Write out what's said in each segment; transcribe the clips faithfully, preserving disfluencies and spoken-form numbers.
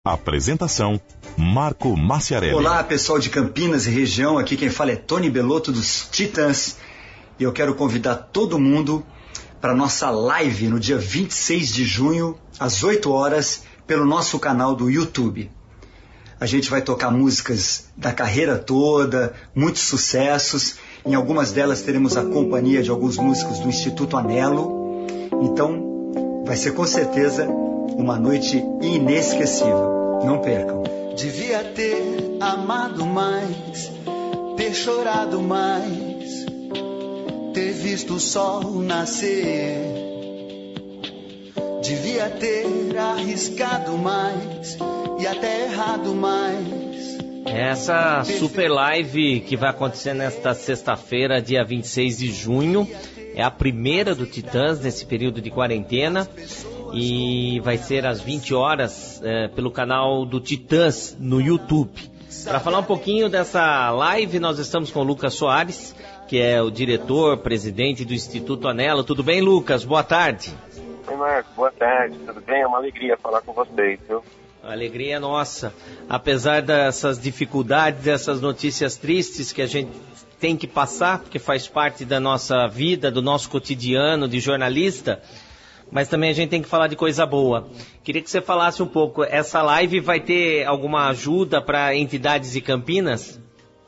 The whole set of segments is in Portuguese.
Apresentação, Marco Maciarelli. Olá, pessoal de Campinas e região. Aqui quem fala é Tony Belotto dos Titãs. E eu quero convidar todo mundo para nossa live no dia vinte e seis de junho, às oito horas, pelo nosso canal do YouTube. A gente vai tocar músicas da carreira toda, muitos sucessos. Em algumas delas teremos a companhia de alguns músicos do Instituto Anelo. Então, vai ser com certeza uma noite inesquecível. Não percam. Devia ter amado mais, ter chorado mais, ter visto o sol nascer. Devia ter arriscado mais e até errado mais. Essa super live que vai acontecer nesta sexta-feira, dia vinte e seis de junho, é a primeira do Titãs nesse período de quarentena. E vai ser às vinte horas é, pelo canal do Titãs no YouTube. Para falar um pouquinho dessa live, nós estamos com o Lucas Soares, que é o diretor, presidente do Instituto Anelo. Tudo bem, Lucas? Boa tarde. Oi, Marco. Boa tarde. Tudo bem? É uma alegria falar com vocês, viu? A alegria é nossa. Apesar dessas dificuldades, dessas notícias tristes que a gente tem que passar, porque faz parte da nossa vida, do nosso cotidiano de jornalista, mas também a gente tem que falar de coisa boa. Queria que você falasse um pouco, essa live vai ter alguma ajuda para entidades de Campinas?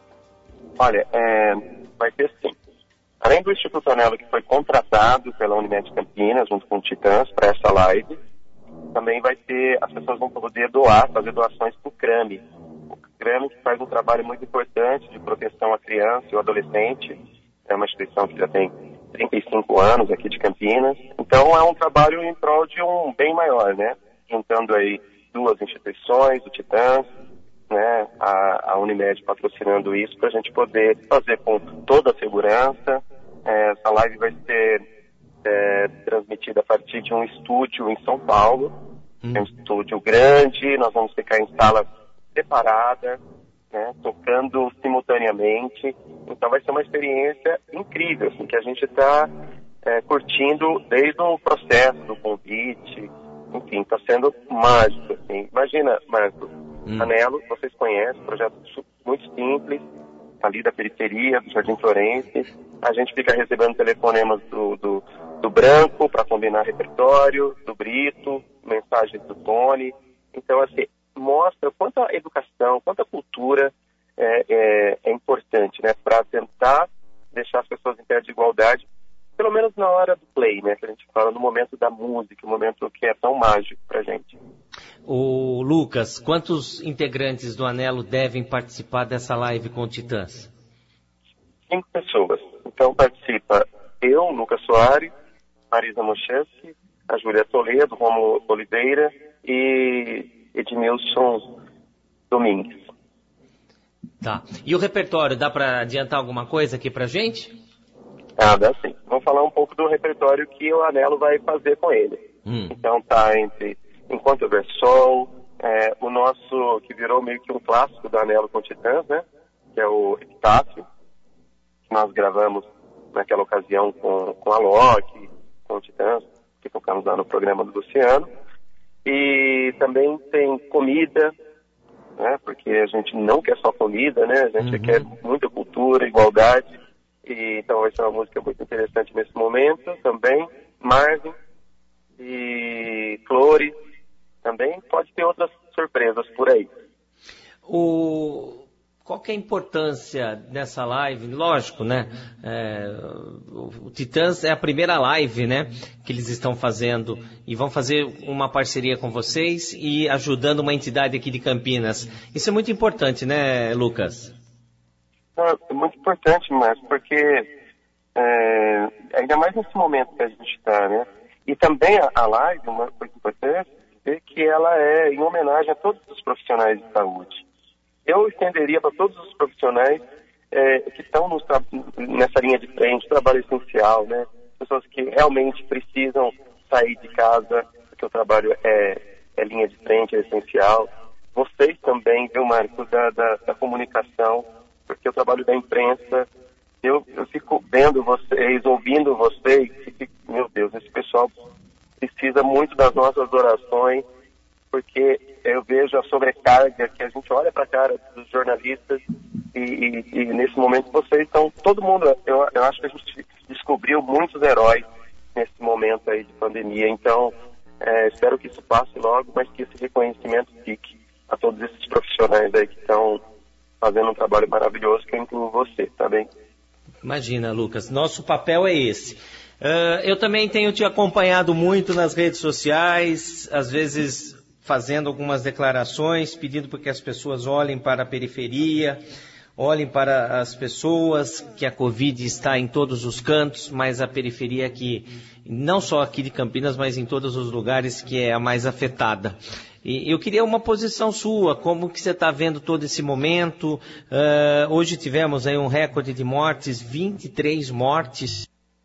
Olha, é, vai ter sim. Além do Instituto Anelo, que foi contratado pela Unimed Campinas, junto com o Titãs, para essa live, também vai ter, as pessoas vão poder doar, fazer doações para o CRAME. O CRAME que faz um trabalho muito importante de proteção à criança e ao adolescente. É uma instituição que já tem trinta e cinco anos aqui de Campinas. Então é um trabalho em prol de um bem maior, né? Juntando aí duas instituições, o Titãs, né? A, a Unimed patrocinando isso para a gente poder fazer com toda a segurança. É, essa live vai ser é, transmitida a partir de um estúdio em São Paulo. Hum. É um estúdio grande, nós vamos ficar em salas separadas, né, tocando simultaneamente. Então vai ser uma experiência incrível, assim, que a gente está é, curtindo desde o processo do convite. Enfim, está sendo mágico, assim. Imagina, Marcos, hum. Anelo, vocês conhecem, projeto muito simples, ali da periferia, do Jardim Florense. A gente fica recebendo telefonemas do, do, do Branco para combinar repertório, do Brito, mensagens do Tony. Então, assim, mostra quanta educação, quanta cultura é, é, é importante, né, para tentar deixar as pessoas em pé de igualdade, pelo menos na hora do play, né, que a gente fala, no momento da música, um momento que é tão mágico pra gente. O Lucas, quantos integrantes do Anelo devem participar dessa live com o Titãs? Cinco pessoas. Então participa eu, Lucas Soares, Marisa Mochesky, a Júlia Toledo, Romulo Oliveira e Edmilson Domingues. Tá. E o repertório, dá para adiantar alguma coisa aqui pra gente? Ah, dá sim. Vamos falar um pouco do repertório que o Anelo vai fazer com ele. Hum. Então tá entre Enquanto Houver Sol, é, o nosso, que virou meio que um clássico do Anelo com Titãs, né? Que é o Epitáfio, que nós gravamos naquela ocasião com, com a Loki, com o Titãs, que tocamos lá no programa do Luciano. E também tem comida, né, porque a gente não quer só comida, né, a gente uhum. quer muita cultura, igualdade, e então vai ser uma música muito interessante nesse momento também. Marvin e Flores também, pode ter outras surpresas por aí. O... Qual que é a importância dessa live? Lógico, né? É, o Titãs é a primeira live, né, que eles estão fazendo e vão fazer uma parceria com vocês e ajudando uma entidade aqui de Campinas. Isso é muito importante, né, Lucas? É muito importante, Márcio, porque é, ainda mais nesse momento que a gente está, né? E também a, a live, uma coisa importante, é que ela é em homenagem a todos os profissionais de saúde. Eu estenderia para todos os profissionais é, que estão no, nessa linha de frente, trabalho essencial, né? Pessoas que realmente precisam sair de casa, porque o trabalho é, é linha de frente, é essencial. Vocês também, viu, Marcos, da, da, da comunicação, porque o trabalho da imprensa, eu, eu fico vendo vocês, ouvindo vocês, e fico, meu Deus, esse pessoal precisa muito das nossas orações, porque eu vejo a sobrecarga que a gente olha para a cara dos jornalistas e, e, e nesse momento vocês estão, todo mundo, eu, eu acho que a gente descobriu muitos heróis nesse momento aí de pandemia, então é, espero que isso passe logo, mas que esse reconhecimento fique a todos esses profissionais aí que estão fazendo um trabalho maravilhoso, que eu incluo você, tá bem? Imagina, Lucas, nosso papel é esse. Uh, eu também tenho te acompanhado muito nas redes sociais, às vezes fazendo algumas declarações, pedindo para que as pessoas olhem para a periferia, olhem para as pessoas, que a Covid está em todos os cantos, mas a periferia aqui, não só aqui de Campinas, mas em todos os lugares que é a mais afetada. E eu queria uma posição sua, como que você está vendo todo esse momento. Uh, hoje tivemos aí um recorde de mortes, vinte e três mortes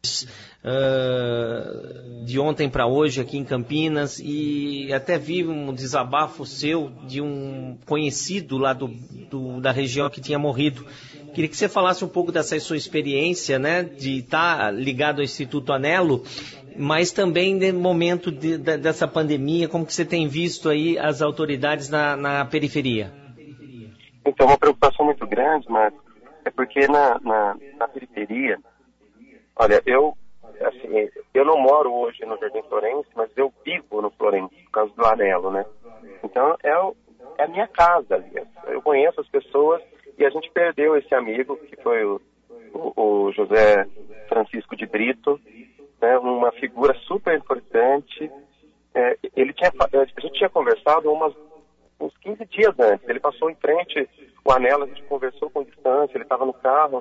uh, de ontem para hoje aqui em Campinas, e até vi um desabafo seu de um conhecido lá do, do, da região que tinha morrido. Queria que você falasse um pouco dessa sua experiência, né, de estar ligado ao Instituto Anelo, mas também no momento de, de, dessa pandemia, como que você tem visto aí as autoridades na, na periferia? Então, uma preocupação muito grande, Marcos, é porque na, na, na periferia, olha, eu, assim, eu não moro hoje no Jardim Florense, mas eu vivo no Florense, por causa do Anelo, né? Então, é, o, é a minha casa ali. Eu conheço as pessoas e a gente perdeu esse amigo, que foi o, o, o José Francisco de Brito, né, uma figura super importante. É, ele tinha, a gente tinha conversado umas, uns quinze dias antes. Ele passou em frente o Anelo, a gente conversou com distância, ele estava no carro.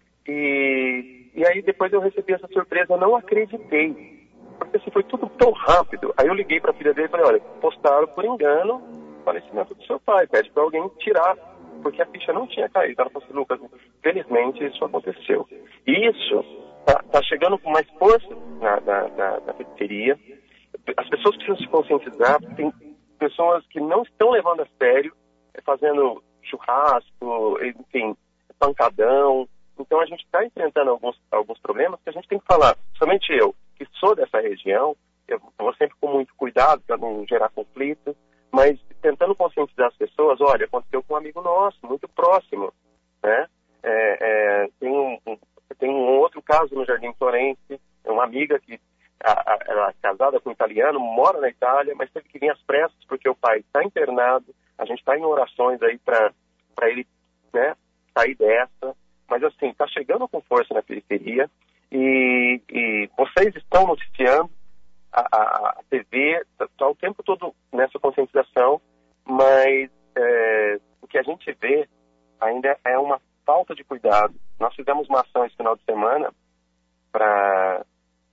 E, e aí depois eu recebi essa surpresa, eu não acreditei. Porque assim, foi tudo tão rápido. Aí eu liguei para a filha dele e falei, olha, postaram por engano o falecimento do seu pai, pede para alguém tirar, porque a ficha não tinha caído. Ela falou assim, Lucas, felizmente isso aconteceu. E isso Está tá chegando com mais força na, na, na, na periferia. As pessoas precisam se conscientizar, porque tem pessoas que não estão levando a sério, fazendo churrasco, enfim, pancadão. Então a gente está enfrentando alguns, alguns problemas que a gente tem que falar. Somente eu, que sou dessa região, eu vou sempre com muito cuidado para não gerar conflito, mas tentando conscientizar as pessoas, olha, aconteceu com um amigo nosso, muito próximo, né? É, é, tem um, um Tem um outro caso no Jardim Florense, uma amiga que era casada com um italiano, mora na Itália, mas teve que vir às pressas porque o pai está internado. A gente está em orações aí para ele, né, sair dessa. Mas assim, está chegando com força na periferia e, e vocês estão noticiando, a, a, a T V está o tempo todo nessa conscientização, mas é, o que a gente vê ainda é uma falta de cuidado. Nós fizemos uma ação esse final de semana para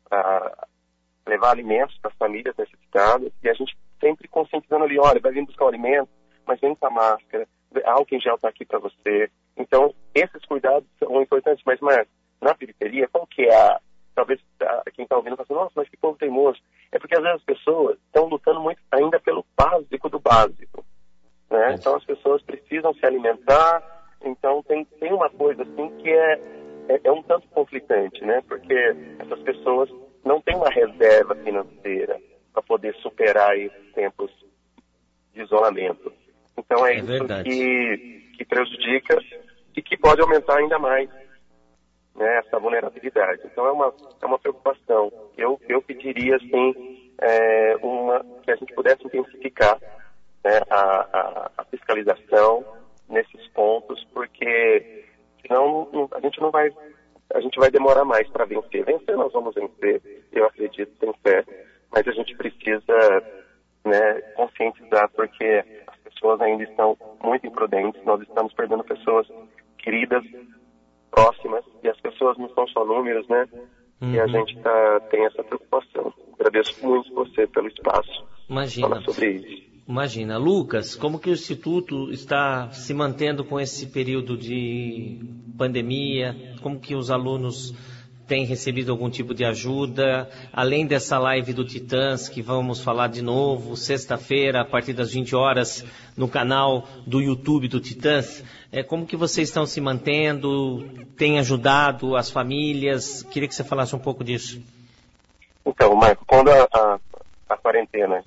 levar alimentos para as famílias necessitadas, e a gente sempre conscientizando ali, olha, vai vir buscar o alimento, mas vem com a máscara, álcool em gel está aqui para você. Então, esses cuidados são importantes, mas, mas na periferia, qual que é a... Talvez a, quem está ouvindo fala assim, nossa, mas que povo teimoso. É porque às vezes as pessoas estão lutando muito ainda pelo básico do básico, né? Então as pessoas precisam se alimentar. Então tem, tem uma coisa assim que é, é, é um tanto conflitante, né? Porque essas pessoas não têm uma reserva financeira para poder superar esses tempos de isolamento. Então é, é isso que, que prejudica e que pode aumentar ainda mais, né, essa vulnerabilidade. Então é uma, é uma preocupação. Eu, eu pediria assim, é, uma, que a gente pudesse intensificar, né, a, a, a fiscalização nesses pontos, porque senão a gente não vai, a gente vai demorar mais para vencer. Vencer nós vamos vencer, eu acredito, tenho fé, mas a gente precisa, né, conscientizar, porque as pessoas ainda estão muito imprudentes, nós estamos perdendo pessoas queridas, próximas, e as pessoas não são só números, né? Uhum. E a gente tá, tem essa preocupação. Agradeço muito você pelo espaço. Imagina. Falar sobre isso. Imagina. Lucas, como que o Instituto está se mantendo com esse período de pandemia? Como que os alunos têm recebido algum tipo de ajuda? Além dessa live do Titãs, que vamos falar de novo, sexta-feira, a partir das vinte horas, no canal do YouTube do Titãs, é, como que vocês estão se mantendo? Tem ajudado as famílias? Queria que você falasse um pouco disso. Então, Marco, quando a, a, a quarentena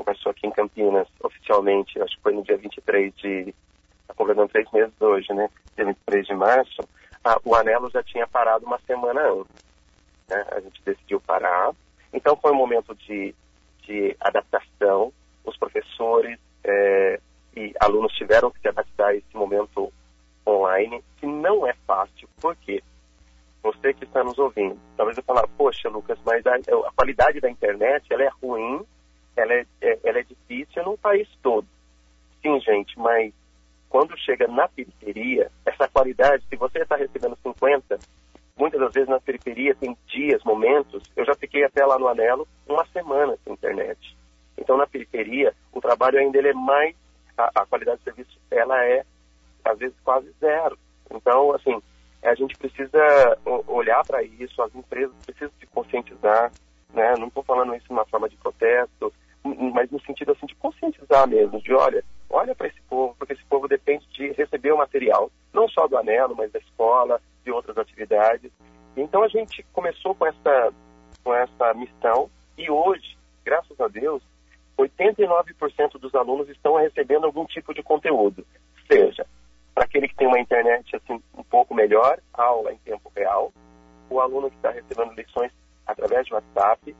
começou aqui em Campinas oficialmente, acho que foi no dia vinte e três de... Está completando três meses hoje, né? Dia vinte e três de março, a, o Anelo já tinha parado uma semana antes, né? A gente decidiu parar. Então foi um momento de, de adaptação. Os professores é, e alunos tiveram que se adaptar a esse momento online, que não é fácil. Por quê? Você que está nos ouvindo, talvez eu falar, poxa, Lucas, mas a, a qualidade da internet, ela é ruim, ela é, é, ela é difícil no país todo. Sim, gente, mas quando chega na periferia, essa qualidade, se você está recebendo cinquenta, muitas das vezes na periferia tem dias, momentos, eu já fiquei até lá no Anelo uma semana sem internet. Então na periferia, o trabalho ainda ele é mais, a, a qualidade de serviço, ela é, às vezes, quase zero. Então, assim, a gente precisa olhar para isso, as empresas precisam se conscientizar, né? Não estou falando isso de uma forma de protesto, mas no sentido assim de conscientizar mesmo, de olha, olha para esse povo, porque esse povo depende de receber o material, não só do Anelo, mas da escola, de outras atividades. Então a gente começou com essa, com essa missão e hoje, graças a Deus, oitenta e nove por cento dos alunos estão recebendo algum tipo de conteúdo, seja para aquele que tem uma internet assim, um pouco melhor, aula em tempo real, o aluno que está recebendo lições através de WhatsApp,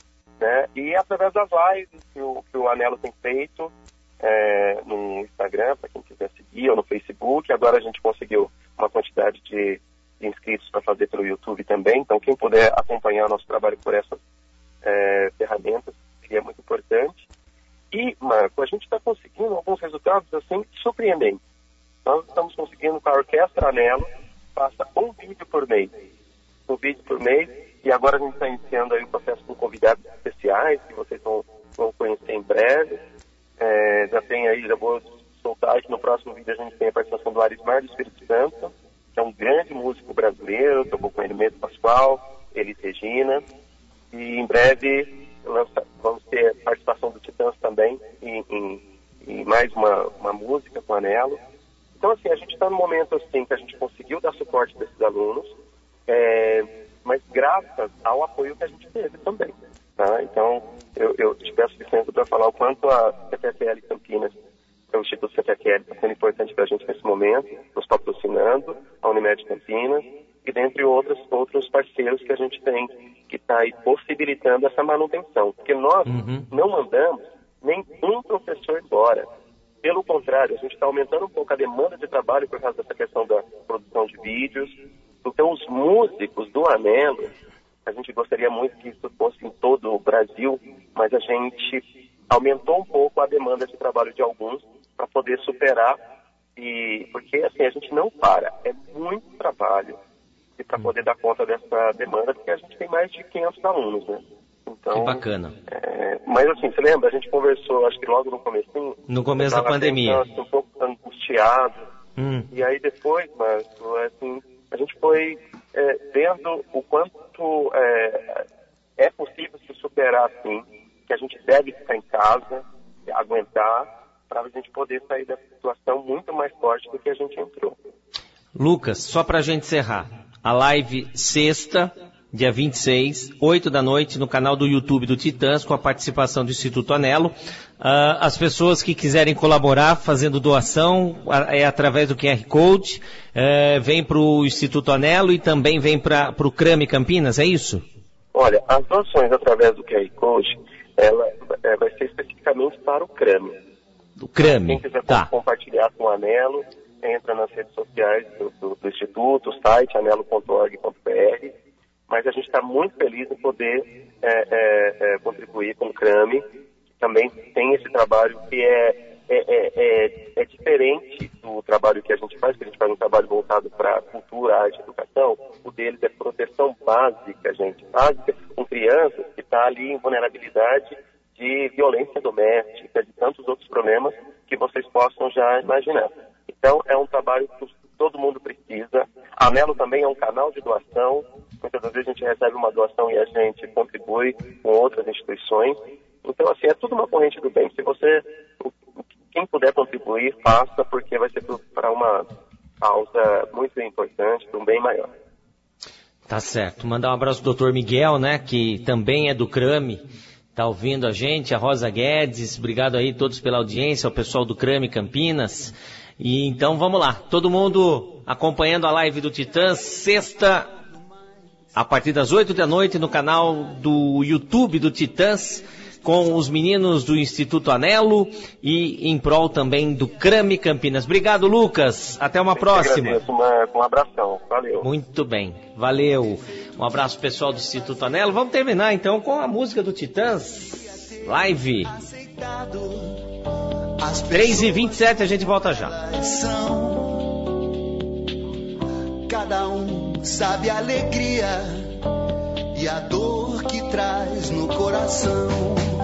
né, e através das lives que o, que o Anelo tem feito é, no Instagram, para quem quiser seguir, ou no Facebook. Agora a gente conseguiu uma quantidade de, de inscritos para fazer pelo YouTube também, então quem puder acompanhar nosso trabalho por essas é, ferramentas seria muito importante. E, Marco, a gente está conseguindo alguns resultados assim surpreendentes. Nós estamos conseguindo com a Orquestra Anelo, passa um vídeo por mês. Um vídeo por mês, e agora a gente está iniciando aí o processo com convidados especiais, que vocês vão, vão conhecer em breve. É, já tem aí, já vou soltar que no próximo vídeo a gente tem a participação do Arismar do Espírito Santo, que é um grande músico brasileiro, tocou com ele mesmo, Pascoal, Elis Regina. E em breve lança, vamos ter participação do Titãs também, em, em, em mais uma, uma música com o Anelo. Então, assim, a gente está num momento assim que a gente conseguiu dar suporte para esses alunos, é, mas graças ao apoio que a gente teve também. Tá? Então, eu, eu te peço licença para falar o quanto a C F F L Campinas, o Instituto C F F L, está sendo importante para a gente nesse momento, nos patrocinando, a Unimed Campinas, e dentre outros, outros parceiros que a gente tem, que está aí possibilitando essa manutenção. Porque nós uhum. não mandamos nem um professor embora. Pelo contrário, a gente está aumentando um pouco a demanda de trabalho por causa dessa questão da produção de vídeos. Então, os músicos do Anelo, a gente gostaria muito que isso fosse em todo o Brasil, mas a gente aumentou um pouco a demanda de trabalho de alguns para poder superar. E, porque, assim, a gente não para. É muito trabalho para poder dar conta dessa demanda, porque a gente tem mais de quinhentos alunos, né? Então, que bacana. É, mas assim, você lembra? A gente conversou, acho que logo no comecinho. No começo da pandemia. Assim, um pouco angustiado. Hum. E aí depois, mas, assim, a gente foi é, vendo o quanto é, é possível se superar assim, que a gente deve ficar em casa, aguentar, para a gente poder sair dessa situação muito mais forte do que a gente entrou. Lucas, só para a gente encerrar, a live sexta, dia vinte e seis, oito da noite, no canal do YouTube do Titãs, com a participação do Instituto Anelo. Uh, as pessoas que quiserem colaborar fazendo doação, é através do Q R Code, uh, vem para o Instituto Anelo e também vem para o CRAME Campinas, é isso? Olha, as doações através do Q R Code, ela é, vai ser especificamente para o CRAME. Do CRAME, Quem quiser tá. compartilhar com o Anelo, entra nas redes sociais do, do, do Instituto, o site anelo ponto org ponto b r. Mas a gente está muito feliz em poder é, é, é, contribuir com o CRAME, que também tem esse trabalho que é, é, é, é, é diferente do trabalho que a gente faz, que a gente faz um trabalho voltado para cultura, arte e educação. O deles é proteção básica, gente, básica, com crianças que estão tá ali em vulnerabilidade de violência doméstica, de tantos outros problemas que vocês possam já imaginar. Então, é um trabalho que todo mundo precisa. A Anelo também é um canal de doação. Muitas das vezes a gente recebe uma doação e a gente contribui com outras instituições. Então, assim, é tudo uma corrente do bem. Se você, quem puder contribuir, faça, porque vai ser para uma causa muito importante, para um bem maior. Tá certo. Mandar um abraço pro doutor Miguel, né, que também é do CRAME, tá ouvindo a gente, a Rosa Guedes, obrigado aí todos pela audiência, ao pessoal do Crame Campinas. E então vamos lá, todo mundo acompanhando a live do Titãs, sexta, a partir das oito da noite, no canal do YouTube do Titãs, com os meninos do Instituto Anelo e em prol também do Crame Campinas. Obrigado, Lucas. Até uma próxima. Agradeço, uma, um abração. Valeu. Muito bem. Valeu. Um abraço pessoal do Instituto Anelo. Vamos terminar então com a música do Titãs. Live. três e vinte e sete, a gente volta já. Cada um sabe a alegria e a dor que traz no coração.